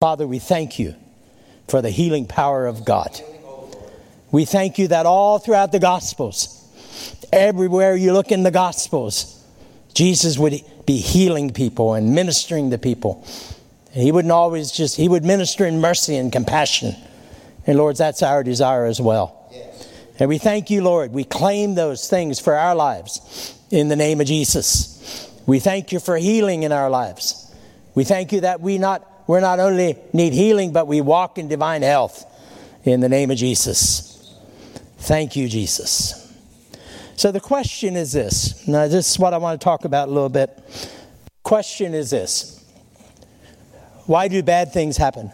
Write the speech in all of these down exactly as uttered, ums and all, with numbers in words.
Father, we thank you for the healing power of God. We thank you that all throughout the Gospels, everywhere you look in the Gospels, Jesus would be healing people and ministering to people. And he wouldn't always just, he would minister in mercy and compassion. And Lord, that's our desire as well. Yes. And we thank you, Lord. We claim those things for our lives in the name of Jesus. We thank you for healing in our lives. We thank you that we not we're not only need healing, but we walk in divine health in the name of Jesus. Thank you, Jesus. So the question is this. Now, this is what I want to talk about a little bit. Question is this. Why do bad things happen?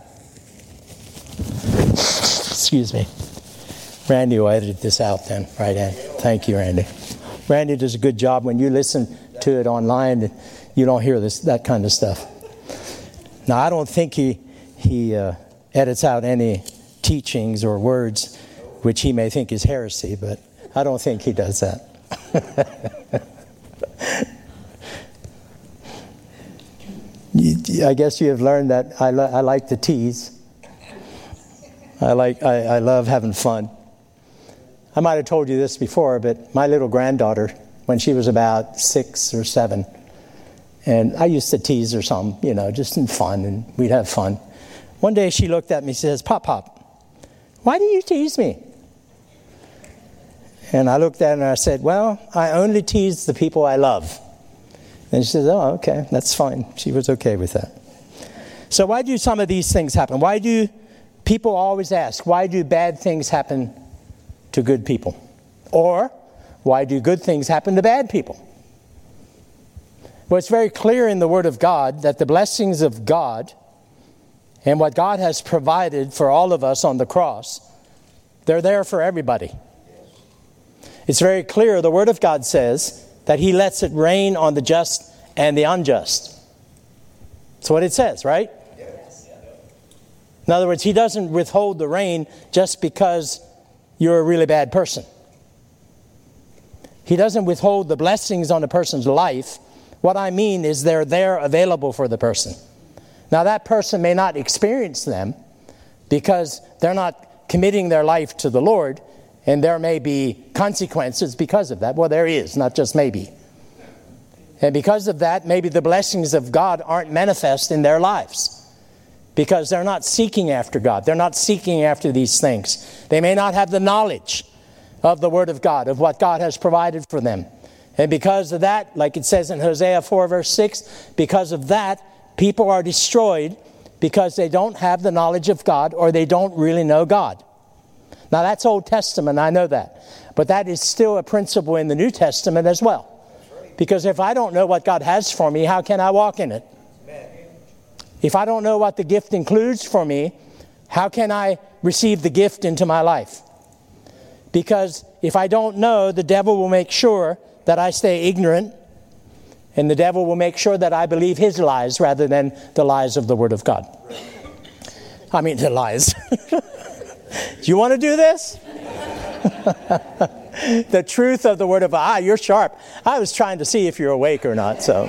Excuse me. Randy will edit this out then, right, Andy? Thank you, Randy. Randy does a good job. When you listen to it online, you don't hear this that kind of stuff. Now, I don't think he he uh, edits out any teachings or words which he may think is heresy, but I don't think he does that. I guess you have learned that I, lo- I like to tease. I like I, I love having fun. I might have told you this before, but my little granddaughter, when she was about six or seven, and I used to tease her some, you know, just in fun, and we'd have fun. One day she looked at me and says, "Pop, Pop, why do you tease me?" And I looked at her and I said, "Well, I only tease the people I love." And she says, "Oh, okay, that's fine." She was okay with that. So why do some of these things happen? Why do people always ask, why do bad things happen to good people? Or why do good things happen to bad people? Well, it's very clear in the Word of God that the blessings of God and what God has provided for all of us on the cross, they're there for everybody. It's very clear. The Word of God says that He lets it rain on the just and the unjust. That's what it says, right? In other words, He doesn't withhold the rain just because you're a really bad person. He doesn't withhold the blessings on a person's life. What I mean is they're there available for the person. Now, that person may not experience them because they're not committing their life to the Lord, and there may be consequences because of that. Well, there is, not just maybe. And because of that, maybe the blessings of God aren't manifest in their lives because they're not seeking after God. They're not seeking after these things. They may not have the knowledge of the Word of God, of what God has provided for them. And because of that, like it says in Hosea four, verse six, because of that, people are destroyed because they don't have the knowledge of God or they don't really know God. Now, that's Old Testament, I know that. But that is still a principle in the New Testament as well. Because if I don't know what God has for me, how can I walk in it? If I don't know what the gift includes for me, how can I receive the gift into my life? Because if I don't know, the devil will make sure that I stay ignorant, and the devil will make sure that I believe his lies rather than the lies of the Word of God. I mean, the lies. Do you want to do this? The truth of the Word of God. Ah, you're sharp. I was trying to see if you're awake or not, so.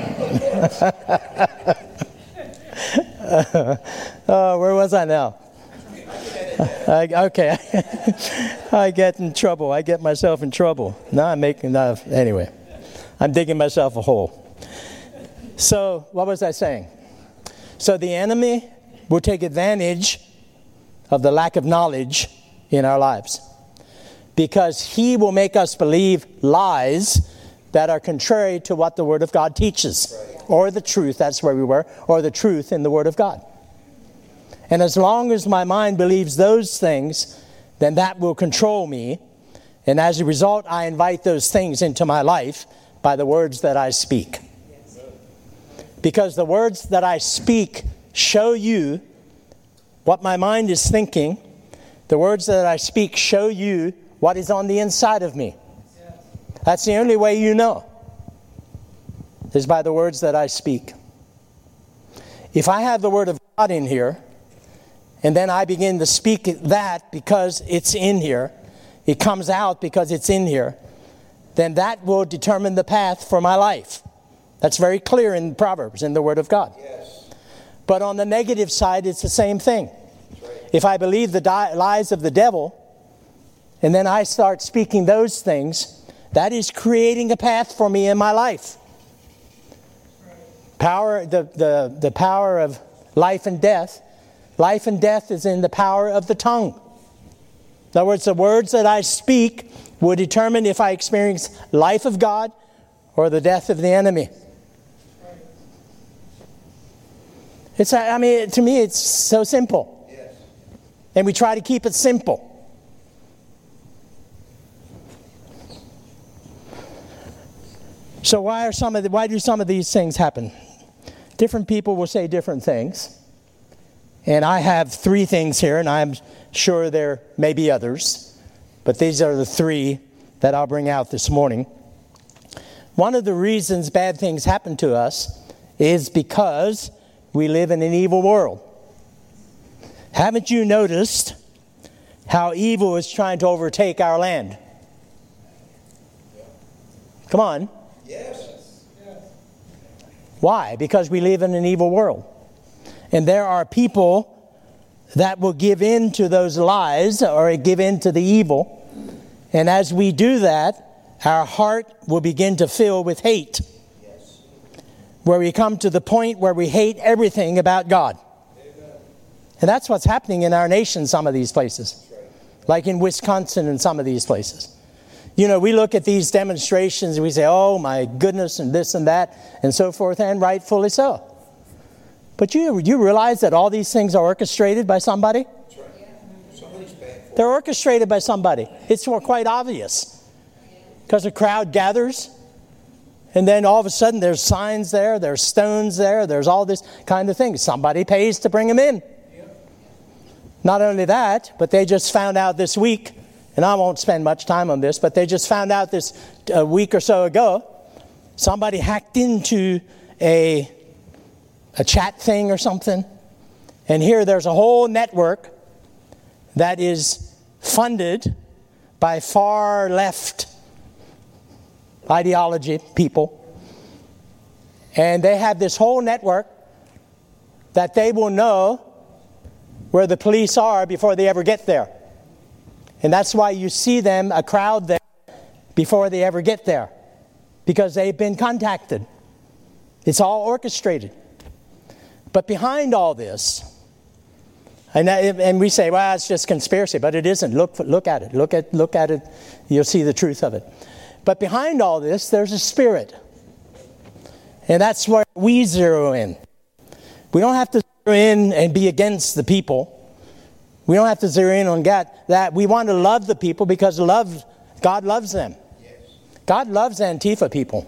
uh, where was I now? I, okay. I get in trouble. I get myself in trouble. Now I'm making, uh, anyway. I'm digging myself a hole. So, what was I saying? So the enemy will take advantage of the lack of knowledge in our lives, because he will make us believe lies that are contrary to what the Word of God teaches, or the truth, that's where we were, or the truth in the Word of God. And as long as my mind believes those things, then that will control me, and as a result, I invite those things into my life by the words that I speak. Because the words that I speak show you what my mind is thinking. The words that I speak show you what is on the inside of me. That's the only way you know, is by the words that I speak. If I have the Word of God in here, and then I begin to speak that because it's in here, it comes out because it's in here, then that will determine the path for my life. That's very clear in Proverbs, in the Word of God. Yes. But on the negative side, it's the same thing. If I believe the di- lies of the devil, and then I start speaking those things, that is creating a path for me in my life. Power, the, the, the power of life and death. Life and death is in the power of the tongue. In other words, the words that I speak will determine if I experience life of God or the death of the enemy. It's, I mean, to me, it's so simple. Yes. And we try to keep it simple. So why are some of the, why do some of these things happen? Different people will say different things. And I have three things here, and I'm sure there may be others. But these are the three that I'll bring out this morning. One of the reasons bad things happen to us is because we live in an evil world. Haven't you noticed how evil is trying to overtake our land? Come on. Yes. Why? Because we live in an evil world. And there are people that will give in to those lies or give in to the evil. And as we do that, our heart will begin to fill with hate. Yes. Where we come to the point where we hate everything about God. Amen. And that's what's happening in our nation, some of these places. Right. Like in Wisconsin and some of these places. You know, we look at these demonstrations and we say, oh my goodness, and this and that, and so forth, and rightfully so. But you you realize that all these things are orchestrated by somebody? That's right. Yeah. Somebody's paying for it. They're orchestrated by somebody. It's quite obvious. Because a crowd gathers, and then all of a sudden there's signs there, there's stones there, there's all this kind of thing. Somebody pays to bring them in. Yeah. Not only that, but they just found out this week, and I won't spend much time on this, but they just found out this a week or so ago, somebody hacked into a, a chat thing or something. And here there's a whole network that is funded by far left ideology people. And they have this whole network that they will know where the police are before they ever get there. And that's why you see them, a crowd there, before they ever get there. Because they've been contacted. It's all orchestrated. But behind all this, and, and we say, well, it's just conspiracy, but it isn't. Look, look at it. Look at, look at it. You'll see the truth of it. But behind all this, there's a spirit. And that's where we zero in. We don't have to zero in and be against the people. We don't have to zero in on God. That we want to love the people because love, God loves them. Yes. God loves Antifa people.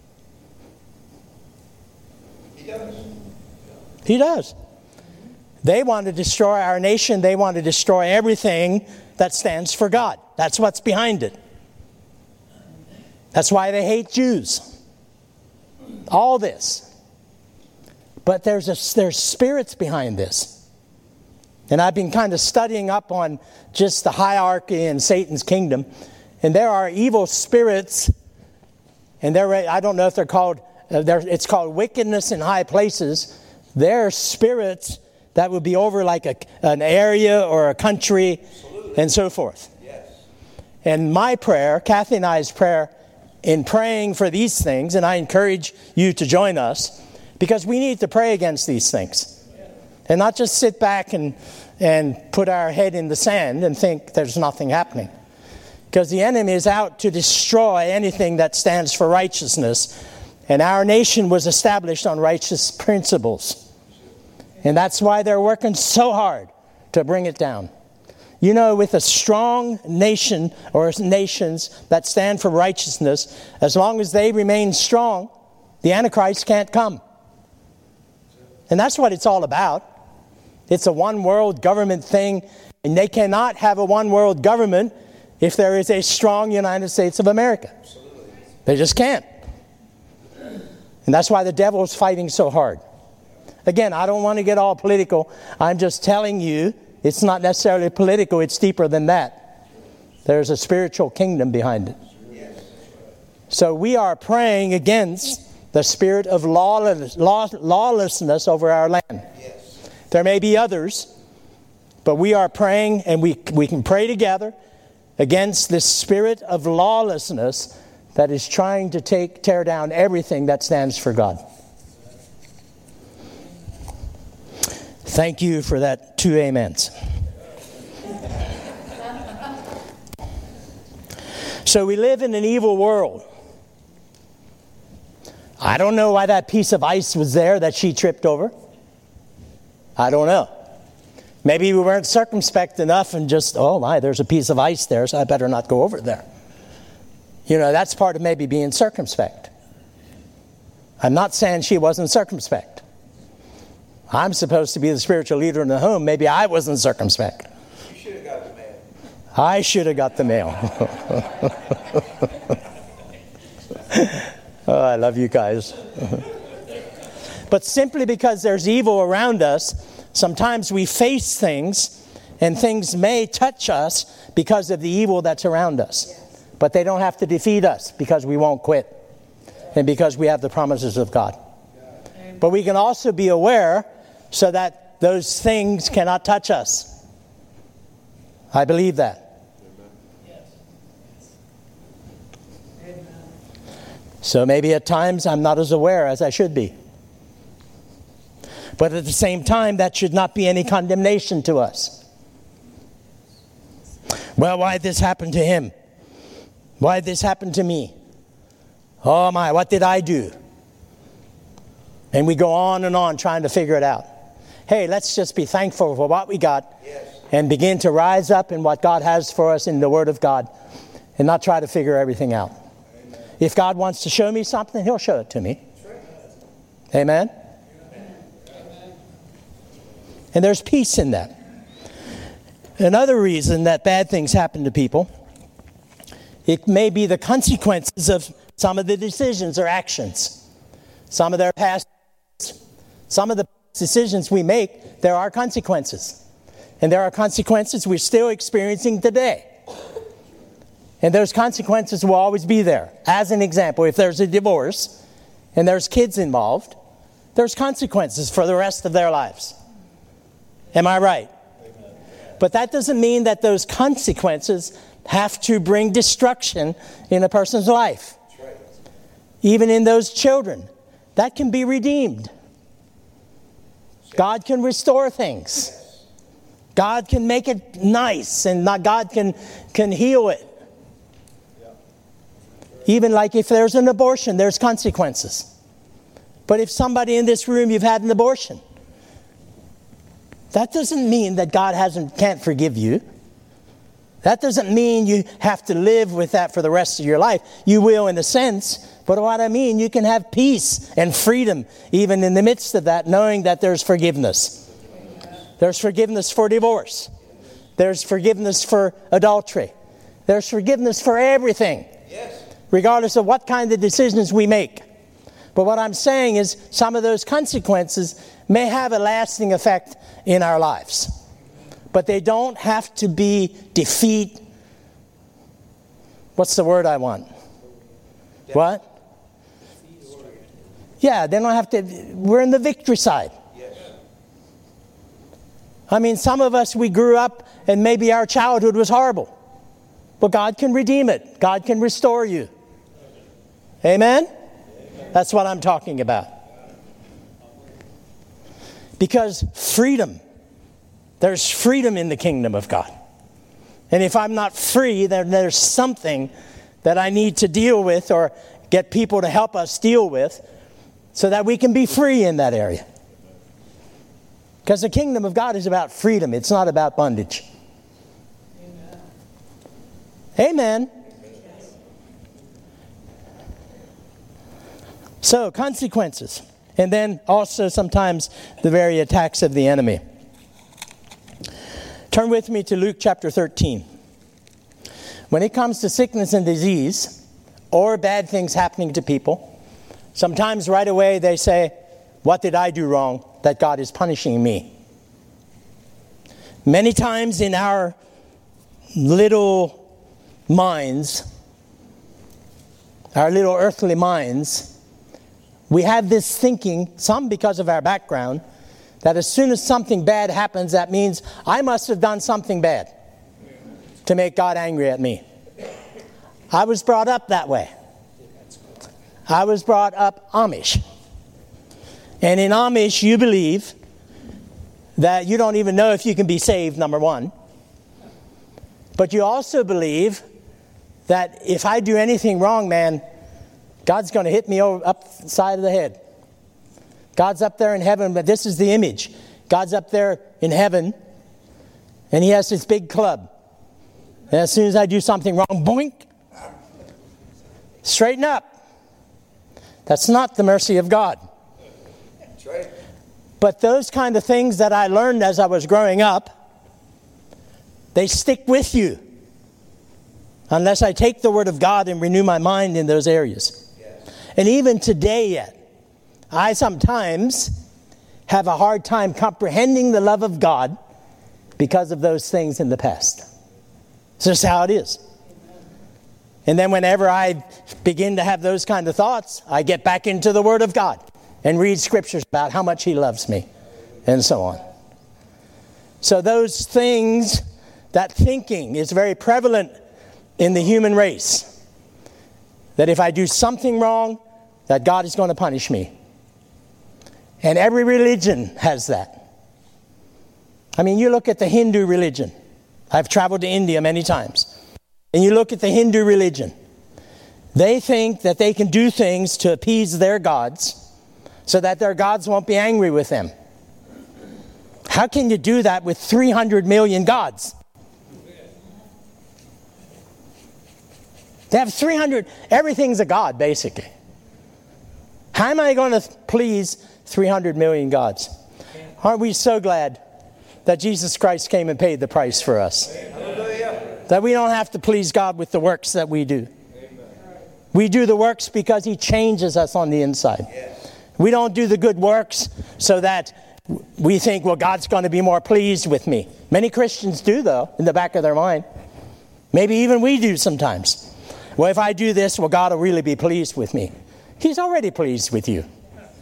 He does. He does. They want to destroy our nation. They want to destroy everything that stands for God. That's what's behind it. That's why they hate Jews. All this. But there's a, there's spirits behind this. And I've been kind of studying up on just the hierarchy in Satan's kingdom. And there are evil spirits. And they're, I don't know if they're called, uh, they're, it's called wickedness in high places. There are spirits that would be over like a, an area or a country. Absolutely. And so forth. Yes. And my prayer, Kathy and I's prayer, in praying for these things, and I encourage you to join us, because we need to pray against these things. And not just sit back and, and put our head in the sand and think there's nothing happening. Because the enemy is out to destroy anything that stands for righteousness. And our nation was established on righteous principles. And that's why they're working so hard to bring it down. You know, with a strong nation or nations that stand for righteousness, as long as they remain strong, the Antichrist can't come. And that's what it's all about. It's a one world government thing, and they cannot have a one world government if there is a strong United States of America. They just can't. And that's why the devil is fighting so hard. Again, I don't want to get all political. I'm just telling you, it's not necessarily political, it's deeper than that. There's a spiritual kingdom behind it. So we are praying against the spirit of lawless, law, lawlessness over our land. Yes. There may be others, but we are praying, and we, we can pray together against this spirit of lawlessness that is trying to take tear down everything that stands for God. Thank you for that two amens. So we live in an evil world. I don't know why that piece of ice was there that she tripped over. I don't know. Maybe we weren't circumspect enough and just, oh my, there's a piece of ice there, so I better not go over there. You know, that's part of maybe being circumspect. I'm not saying she wasn't circumspect. I'm supposed to be the spiritual leader in the home. Maybe I wasn't circumspect. You should have got the mail. I should have got the mail. Oh, I love you guys. But simply because there's evil around us, sometimes we face things, and things may touch us because of the evil that's around us. But they don't have to defeat us because we won't quit and because we have the promises of God. But we can also be aware so that those things cannot touch us. I believe that. So maybe at times I'm not as aware as I should be. But at the same time, that should not be any condemnation to us. Well, why did this happen to him? Why did this happen to me? Oh my, what did I do? And we go on and on trying to figure it out. Hey, let's just be thankful for what we got. Yes. And begin to rise up in what God has for us in the Word of God and not try to figure everything out. Amen. If God wants to show me something, He'll show it to me. Right. Amen? Amen? And there's peace in that. Another reason that bad things happen to people, it may be the consequences of some of the decisions or actions. Some of their past, some of the decisions we make, there are consequences. And there are consequences we're still experiencing today. And those consequences will always be there. As an example, if there's a divorce and there's kids involved, there's consequences for the rest of their lives. Am I right? Amen. But that doesn't mean that those consequences have to bring destruction in a person's life. That's right. Even in those children, that can be redeemed. God can restore things. God can make it nice, and not God can, can heal it. Yeah. Even like if there's an abortion, there's consequences. But if somebody in this room, you've had an abortion, that doesn't mean that God hasn't can't forgive you. That doesn't mean you have to live with that for the rest of your life. You will in a sense, but what I mean, you can have peace and freedom even in the midst of that, knowing that there's forgiveness. There's forgiveness for divorce. There's forgiveness for adultery. There's forgiveness for everything. Yes. Regardless of what kind of decisions we make. But what I'm saying is some of those consequences may have a lasting effect in our lives. But they don't have to be defeat. What's the word I want? Yeah. What? Yeah, they don't have to. We're in the victory side. I mean, some of us, we grew up and maybe our childhood was horrible. But God can redeem it. God can restore you. Amen? Amen? That's what I'm talking about. Because freedom, there's freedom in the kingdom of God. And if I'm not free, then there's something that I need to deal with or get people to help us deal with so that we can be free in that area. Because the kingdom of God is about freedom. It's not about bondage. Amen. Amen. So, consequences. And then also sometimes the very attacks of the enemy. Turn with me to Luke chapter thirteen. When it comes to sickness and disease or bad things happening to people, sometimes right away they say, what did I do wrong that God is punishing me? Many times in our little minds, our little earthly minds, we have this thinking, some because of our background, that as soon as something bad happens, that means I must have done something bad to make God angry at me. I was brought up that way. I was brought up Amish. And in Amish, you believe that you don't even know if you can be saved, number one. But you also believe that if I do anything wrong, man, God's going to hit me over, upside of the head. God's up there in heaven, but this is the image. God's up there in heaven, and he has this big club. And as soon as I do something wrong, boink, straighten up. That's not the mercy of God. That's right. But those kind of things that I learned as I was growing up, they stick with you. Unless I take the Word of God and renew my mind in those areas. Yes. And even today yet, I sometimes have a hard time comprehending the love of God because of those things in the past. It's just how it is. And then whenever I begin to have those kind of thoughts, I get back into the Word of God and read scriptures about how much he loves me and so on. So those things, that thinking is very prevalent in the human race. That if I do something wrong, that God is going to punish me. And every religion has that. I mean, you look at the Hindu religion. I've traveled to India many times. And you look at the Hindu religion. They think that they can do things to appease their gods so that their gods won't be angry with them. How can you do that with three hundred million gods? They have three hundred, everything's a god, basically. How am I going to please three hundred million gods? Aren't we so glad that Jesus Christ came and paid the price for us? Hallelujah. That we don't have to please God with the works that we do. Amen. We do the works because he changes us on the inside. Yes. We don't do the good works so that we think, well, God's going to be more pleased with me. Many Christians do, though, in the back of their mind. Maybe even we do sometimes. Well, if I do this, well, God will really be pleased with me. He's already pleased with you.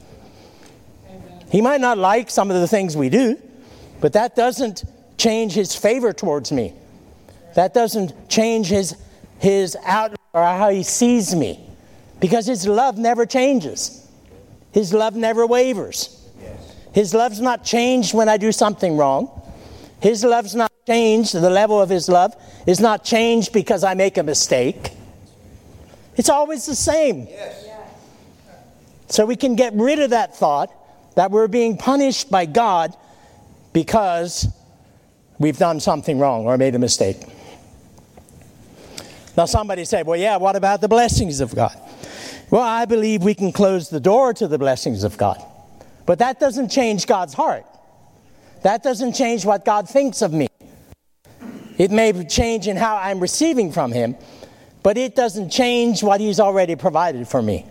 He might not like some of the things we do, but that doesn't change his favor towards me. That doesn't change his, his outlook or how he sees me. Because his love never changes. His love never wavers. His love's not changed when I do something wrong. His love's not changed. The level of his love is not changed because I make a mistake. It's always the same. Yes. So we can get rid of that thought that we're being punished by God because we've done something wrong or made a mistake. Now somebody said, well, yeah, what about the blessings of God? Well, I believe we can close the door to the blessings of God. But that doesn't change God's heart. That doesn't change what God thinks of me. It may change in how I'm receiving from him, but it doesn't change what he's already provided for me.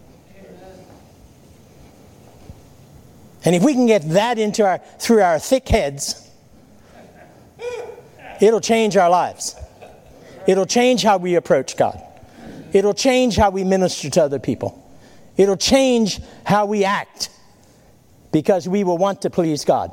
And if we can get that into our through our thick heads, it'll change our lives. It'll change how we approach God. It'll change how we minister to other people. It'll change how we act because we will want to please God.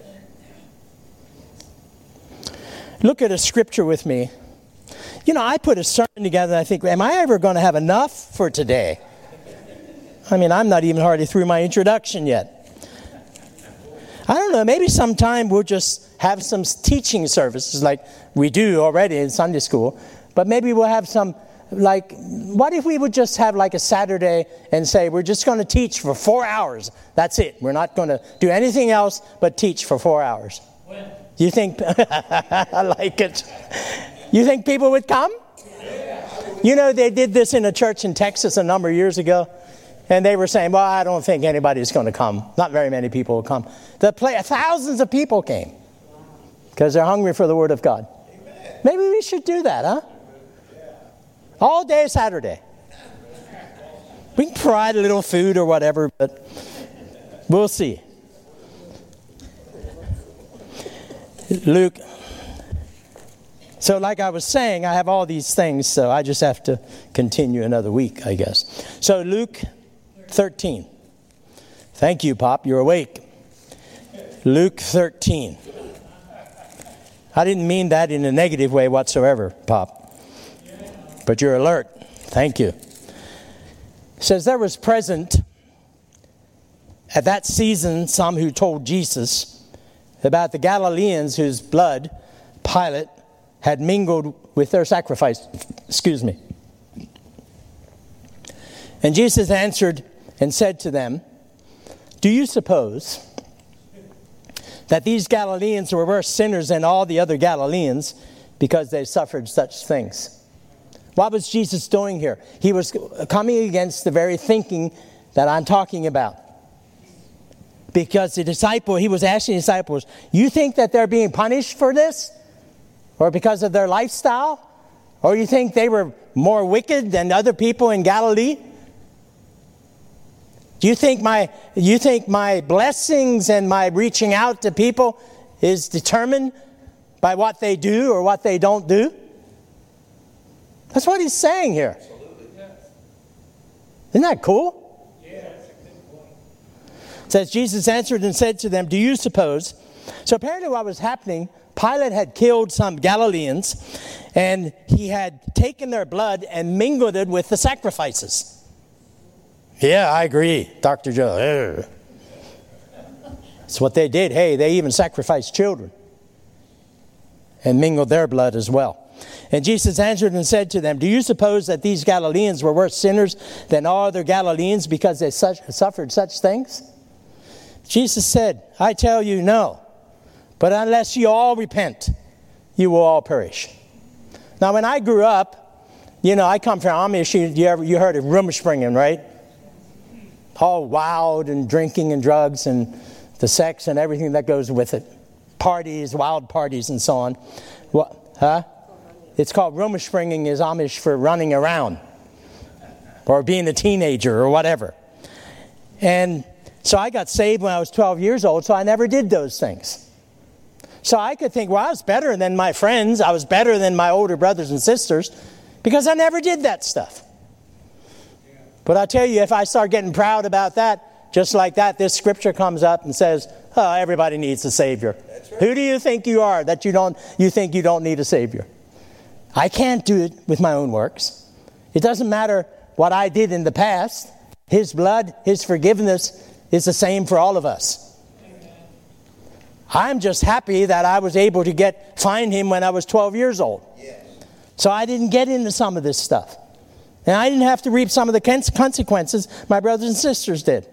Look at a scripture with me. You know, I put a sermon together and I think, am I ever going to have enough for today? I mean, I'm not even hardly through my introduction yet. I don't know, maybe sometime we'll just have some teaching services like we do already in Sunday school. But maybe we'll have some, like, what if we would just have like a Saturday and say, we're just going to teach for four hours. That's it. We're not going to do anything else but teach for four hours. When? You think, I like it. You think people would come? Yeah. You know, they did this in a church in Texas a number of years ago. And they were saying, well, I don't think anybody's going to come. Not very many people will come. The play, thousands of people came because they're hungry for the Word of God. Amen. Maybe we should do that, huh? All day Saturday. We can provide a little food or whatever, but we'll see. Luke. So like I was saying, I have all these things, so I just have to continue another week, I guess. So Luke thirteen. Thank you, Pop. You're awake. Luke thirteen. I didn't mean that in a negative way whatsoever, Pop. But you're alert. Thank you. It says there was present at that season some who told Jesus about the Galileans whose blood Pilate had mingled with their sacrifice. Excuse me. And Jesus answered and said to them, do you suppose that these Galileans were worse sinners than all the other Galileans because they suffered such things? What was Jesus doing here? He was coming against the very thinking that I'm talking about. Because the disciple, he was asking the disciples, you think that they're being punished for this? Or because of their lifestyle? Or you think they were more wicked than other people in Galilee? Do you think my you think my blessings and my reaching out to people is determined by what they do or what they don't do? That's what he's saying here. Isn't that cool? It says Jesus answered and said to them, do you suppose? So apparently what was happening, Pilate had killed some Galileans and he had taken their blood and mingled it with the sacrifices. Yeah, I agree, Doctor Joe. That's what they did. Hey, they even sacrificed children and mingled their blood as well. And Jesus answered and said to them, do you suppose that these Galileans were worse sinners than all other Galileans because they such, suffered such things? Jesus said, I tell you, no. But unless you all repent, you will all perish. Now, when I grew up, you know, I come from Amish. You, you, ever, you heard of Rumspringen, right? All wild and drinking and drugs and the sex and everything that goes with it. Parties, wild parties and so on. What? Huh? It's called Rumspringen is Amish for running around. Or being a teenager or whatever. And so I got saved when I was twelve years old, so I never did those things. So I could think, well, I was better than my friends. I was better than my older brothers and sisters because I never did that stuff. But I tell you, if I start getting proud about that, just like that, this scripture comes up and says, oh, everybody needs a Savior. Right. Who do you think you are that you don't, you think you don't need a Savior? I can't do it with my own works. It doesn't matter what I did in the past. His blood, His forgiveness is the same for all of us. Amen. I'm just happy that I was able to get find Him when I was twelve years old. Yes. So I didn't get into some of this stuff. And I didn't have to reap some of the consequences my brothers and sisters did.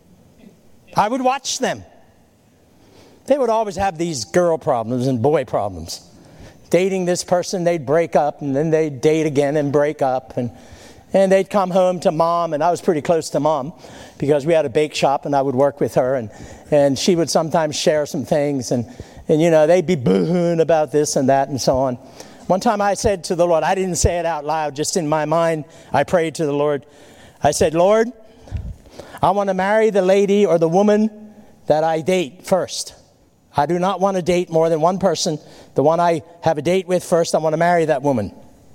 I would watch them. They would always have these girl problems and boy problems. Dating this person, they'd break up, and then they'd date again and break up. And, and they'd come home to mom, and I was pretty close to mom because we had a bake shop, and I would work with her. And, and she would sometimes share some things. And, and, you know, they'd be boo-hooing about this and that and so on. One time I said to the Lord, I didn't say it out loud, just in my mind, I prayed to the Lord. I said, Lord, I want to marry the lady or the woman that I date first. I do not want to date more than one person. The one I have a date with first, I want to marry that woman.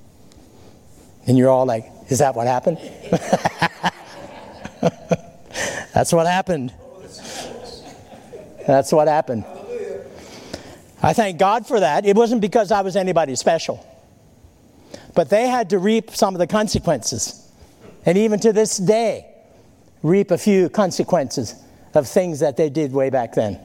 And you're all like, is that what happened? That's what happened. That's what happened. I thank God for that. It wasn't because I was anybody special. But they had to reap some of the consequences. And even to this day, reap a few consequences of things that they did way back then.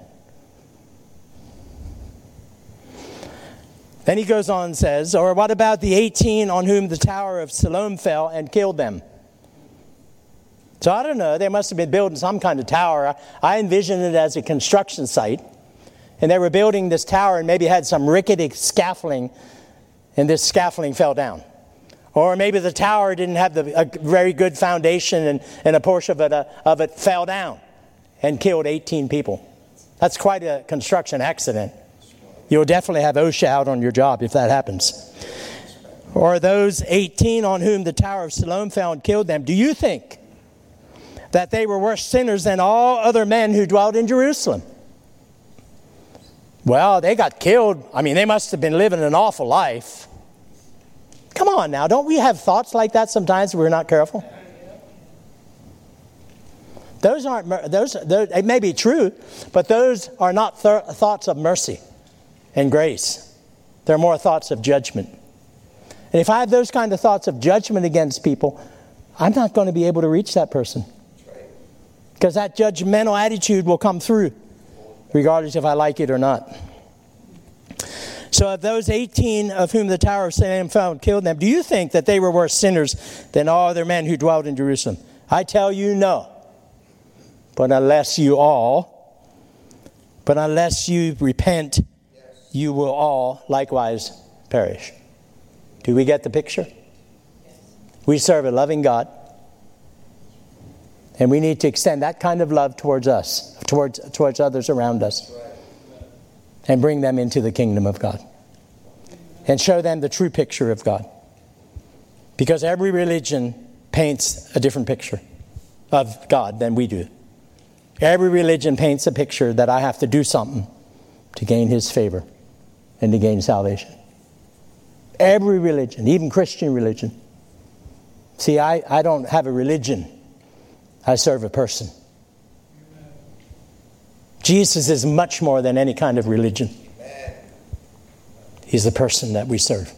Then he goes on and says, or what about the eighteen on whom the Tower of Siloam fell and killed them? So I don't know. They must have been building some kind of tower. I envision it as a construction site. And they were building this tower and maybe had some rickety scaffolding, and this scaffolding fell down. Or maybe the tower didn't have the, a very good foundation, and, and a portion of it, uh, of it fell down and killed eighteen people. That's quite a construction accident. You'll definitely have OSHA out on your job if that happens. Or those eighteen on whom the Tower of Siloam fell and killed them, do you think that they were worse sinners than all other men who dwelt in Jerusalem? Well, they got killed. I mean, they must have been living an awful life. Come on now, don't we have thoughts like that sometimes if we're not careful? Those aren't, those, those it may be true, but those are not th- thoughts of mercy and grace. They're more thoughts of judgment. And if I have those kind of thoughts of judgment against people, I'm not going to be able to reach that person. Because that judgmental attitude will come through, regardless if I like it or not. So of those eighteen of whom the Tower of Siloam fell and killed them, do you think that they were worse sinners than all other men who dwelt in Jerusalem? I tell you, no. But unless you all, but unless you repent, you will all likewise perish. Do we get the picture? We serve a loving God. And we need to extend that kind of love towards us, towards, towards others around us. And bring them into the kingdom of God. And show them the true picture of God. Because every religion paints a different picture of God than we do. Every religion paints a picture that I have to do something to gain His favor and to gain salvation. Every religion, even Christian religion. See, I, I don't have a religion. I serve a person. Jesus is much more than any kind of religion. He's the person that we serve.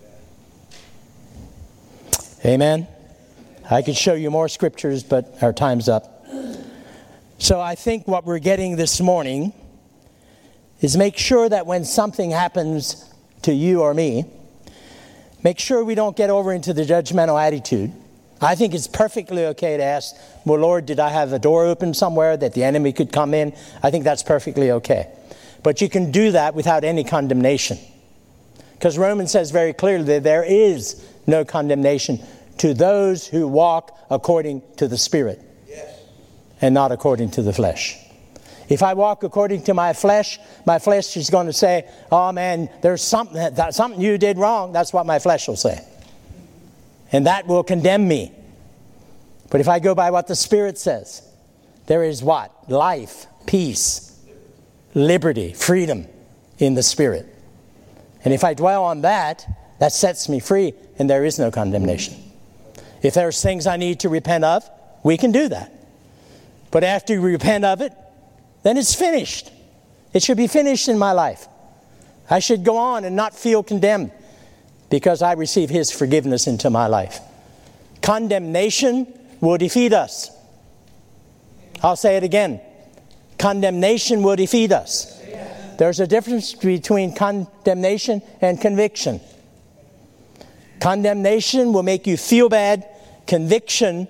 Amen. I could show you more scriptures, but our time's up. So I think what we're getting this morning is make sure that when something happens to you or me, make sure we don't get over into the judgmental attitude. I think it's perfectly okay to ask, well, Lord, did I have a door open somewhere that the enemy could come in? I think that's perfectly okay. But you can do that without any condemnation. Because Romans says very clearly that there is no condemnation to those who walk according to the Spirit. Yes. And not according to the flesh. If I walk according to my flesh, my flesh is going to say, oh man, there's something, that, something you did wrong. That's what my flesh will say. And that will condemn me. But if I go by what the Spirit says, there is what? Life, peace, liberty, freedom in the Spirit. And if I dwell on that, that sets me free and there is no condemnation. If there's things I need to repent of, we can do that. But after you repent of it, then it's finished. It should be finished in my life. I should go on and not feel condemned because I receive His forgiveness into my life. Condemnation will defeat us. I'll say it again. Condemnation will defeat us. There's a difference between condemnation and conviction. Condemnation will make you feel bad. Conviction,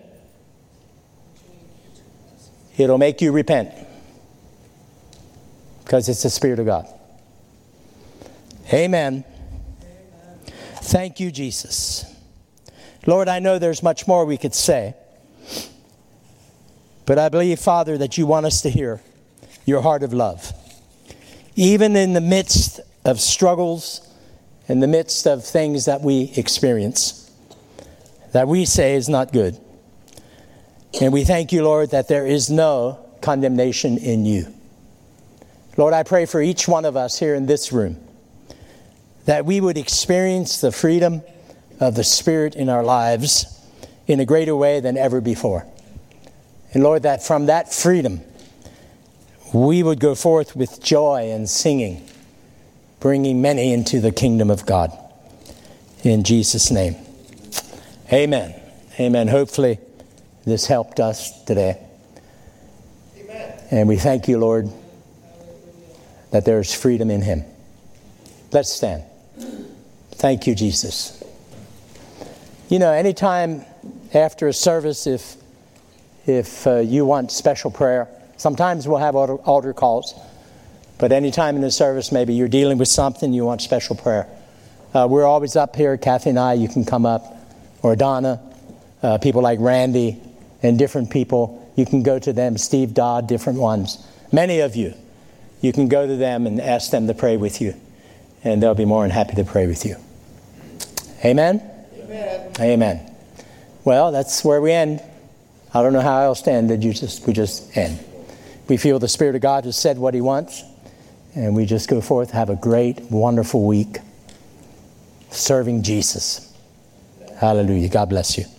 it'll make you repent. Because it's the Spirit of God. Amen. Thank you, Jesus. Lord, I know there's much more we could say. But I believe, Father, that you want us to hear your heart of love. Even in the midst of struggles, in the midst of things that we experience, that we say is not good. And we thank you, Lord, that there is no condemnation in you. Lord, I pray for each one of us here in this room, that we would experience the freedom of the Spirit in our lives in a greater way than ever before. And Lord, that from that freedom, we would go forth with joy and singing, bringing many into the kingdom of God. In Jesus' name. Amen. Amen. Hopefully this helped us today. Amen. And we thank you, Lord, that there is freedom in Him. Let's stand. Thank you, Jesus. You know, anytime after a service, if if uh, you want special prayer, sometimes we'll have altar, altar calls. But anytime in the service, maybe you're dealing with something, you want special prayer. Uh, we're always up here, Kathy and I, you can come up. Or Donna, uh, people like Randy and different people. You can go to them, Steve Dodd, different ones. Many of you, you can go to them and ask them to pray with you. And they'll be more than happy to pray with you. Amen? Amen. Amen. Well, that's where we end. I don't know how else to end. Did you just we just end? We feel the Spirit of God has said what He wants, and we just go forth, have a great, wonderful week serving Jesus. Hallelujah. God bless you.